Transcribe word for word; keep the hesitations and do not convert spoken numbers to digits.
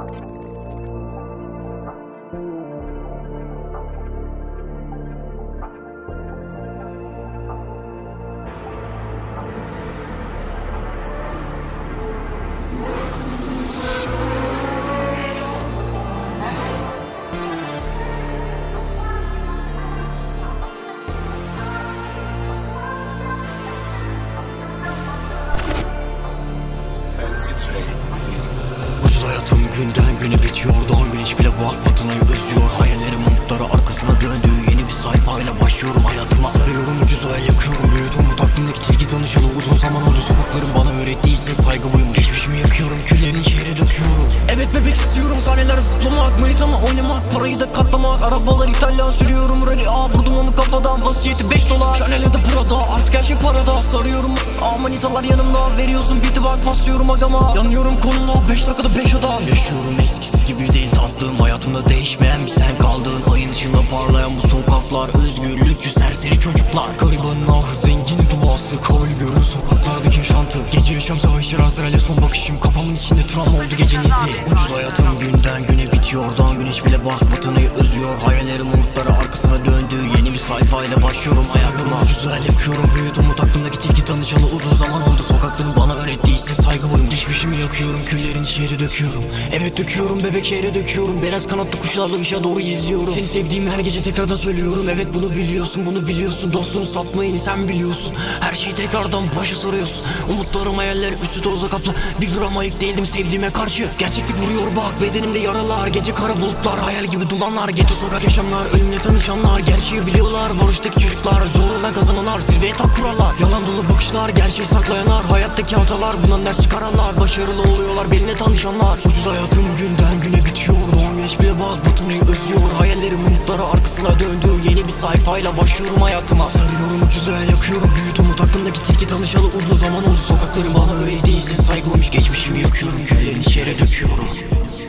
Ucuz hayatım günden güne bitiyor. Doğan güneş bile bu akbatınayı özlüyor. Hayallerim umutları arkasına döndü. Yeni bir sayfayla başlıyorum hayatıma. Sarıyorum ucuz hayal yakıyorum. Büyüdüm bu takvimdeki çizgi tanışalı uzun zaman oldu. Sokakların bana öğrettiyse saygı buymuş. Geçmişimi yakıyorum, küllerini şehre döküyorum. Evet bebek istiyorum, sahneler zıplamak, manitama oynamak, parayı da katlamak. Arabalar İtalyan sürüyorum, rally A vurdum onu kafadan. Vasiyeti beş dolar, Chanel ya da Prada, artık her şey parada. Sarıyorum A manitalar yanımda, veriyorsun biti bak paslıyorum agama. Yanıyorum konumla beş dakikada beş adam. Yaşıyorum eskisi gibi değil tatlım, hayatımda değişmeyen bir sen kaldın. Ayın ışığında parlayan bu sokaklar, özgürlükçü serseri çocuklar. Garibanın ahı zenginin duası, kabul görün sokaklardaki yaşantı. Gece yaşam savaşı Azrail'e son bakışım, kafamın içinde travma oldu gecenin izi. Ucuz hayatım günden güne bitiyor, doğan güneş bile bak batınayı özlüyor. Hayallerim umutları arkasına döndü, yeni bir sayfayla başlıyorum hayatıma. Ucuz hayal yakıyorum, büyüdüm umut aklımdaki tilki tanışalı uzun zaman oldu. Sokakların bana öğrettiyse saygı buyum. Geçmişimi yakıyorum, küllerini şehre döküyorum. Evet döküyorum bebek, şehre döküyorum. Beyaz kanatlı kuşlarla ışığa doğru izliyorum. Seni sevdiğim her gece tekrardan söylüyorum. Evet bunu biliyorsun, bunu biliyorsun. Dostunu satmayı sen biliyorsun. Her şeyi tekrardan başa soruyorsun. Umutlarım hayaller üstü tozla kaplı. Bir gram ayık değildim sevdiğime karşı. Gerçeklik vuruyor bak bedenimde yaralar. Gece kara bulutlar, hayal gibi dumanlar. Gece sokak yaşamlar, ölümle tanışanlar. Gerçeği biliyorlar boştaki çocuklar. Zorla kazananlar, zirveye tak kurallar. Yalan dolu bakışlar, gerçeği saklayanlar. Hayattaki hatalar, bundan ders çıkaranlar. Başarılı oluyorlar benimle tanışanlar. Ucuz hayatım günden güne bitiyor. Doğan güneş bile bak batınayı özlüyor. Hayallerim umutları arkasına döndü, yeni bir sayfayla başlıyorum hayatıma. Sarıyorum ucuz hayal yakıyorum, büyüdüm umut aklımdaki tilki tanışalı uzun zaman oldu. Sokakların bana öğrettiyse saygıymış. Geçmişimi yakıyorum, küllerini şehre döküyorum.